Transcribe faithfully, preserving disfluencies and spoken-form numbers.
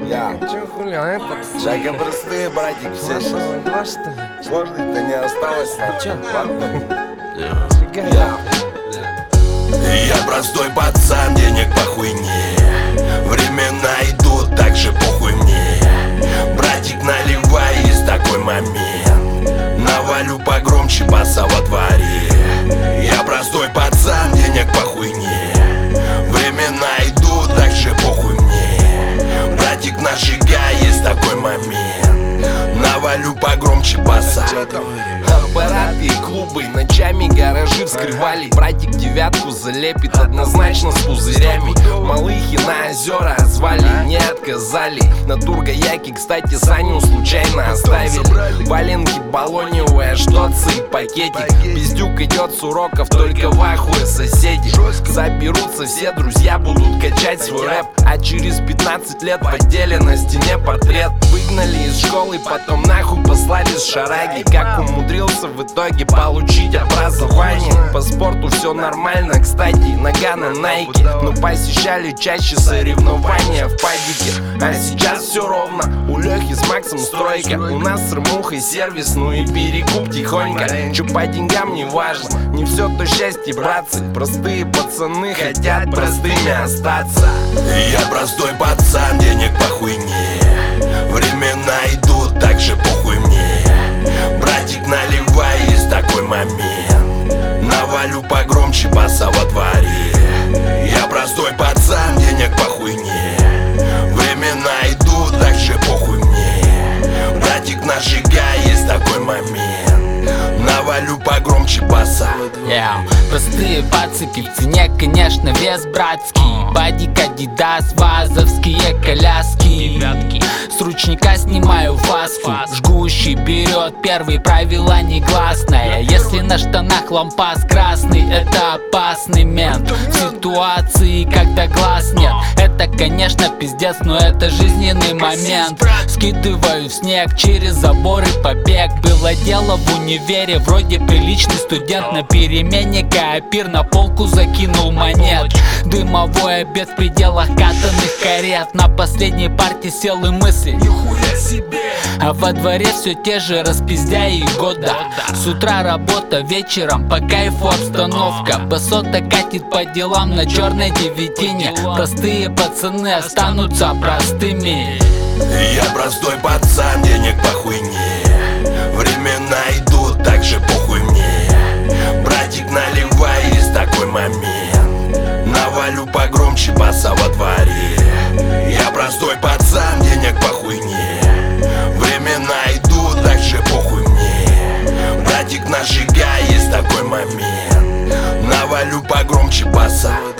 Я. Че хули, а это? Шаги простые, братик, все сейчас. Два, что ли? Сложных-то не осталось. Че? Я. Я. Я простой пацан, денег по хуйне. Времена идут, так же похуй мне. Братик, наливай, есть такой момент. Навалю погромче баса во дворе. Я простой пацан, денег по хуйне. Времена идут, так же похуй мне. Братик, нажигай, есть такой момент. Навалю погромче баса. Аппараты и клубы, ночами гаражи вскрывали. Братик девятку залепит однозначно с пузырями. Малыхи на озера звали, не отказали. На тургаяке, кстати, Саню случайно оставили. Валенки баллоневые, штоцы и пакетик. Пиздюк идет с уроков, только в ахуе соседи. Соберутся все друзья, будут качать свой рэп. А через пятнадцать лет подели на стене портрет. Выгнали из школы, потом нахуй послали с шараги. Как умудрился в итоге получить образование. По спорту все нормально, кстати, нога на найке. Но посещали чаще соревнования в падике. А сейчас все ровно, у Лехи с Максом стройка. У нас с Рмухой сервис, ну и перекуп тихонько. Чё по деньгам не важно, не все то счастье, братцы. Простые пацаны хотят простыми остаться. Я простой пацан, денег по хуйне. Времена идут, так же похуй мне. Братик, наливай, есть такой момент. Навалю погромче баса во дворе. Я простой пацан, денег по хуйне. Времена идут, так же похуй мне. Братик, нажигай, есть такой момент. Навалю погромче баса. Yeah. Простые пацики в цене, конечно, вес братский. Бадик, Адидас, вазовские коляски. С ручника снимаю фаску. Жгущий берет первый, правило негласное. Если на штанах лампас красный, это опасный мент. В ситуации, когда глаз нет, это, конечно, пиздец, но это жизненный момент. Скидываю в снег через забор и побег. Было дело в универе, вроде приличный студент. На перемене каопир на полку закинул монет. Дымовой обед в пределах катанных карет. На последней парте сел и мысль: нихуя себе. А во дворе все те же распиздяи года. С утра работа, вечером по кайфу обстановка. Басота катит по делам на черной девятине. Простые пацаны останутся простыми. Я простой пацан, денег по хуйне. Времена идут, так же похуй мне. Братик, наливай, есть такой момент. Навалю погромче баса во дворе. Я простой пацан, денег по хуйне. Времена идут, так же похуй мне. Братик, нажигай, есть такой момент. Навалю погромче баса.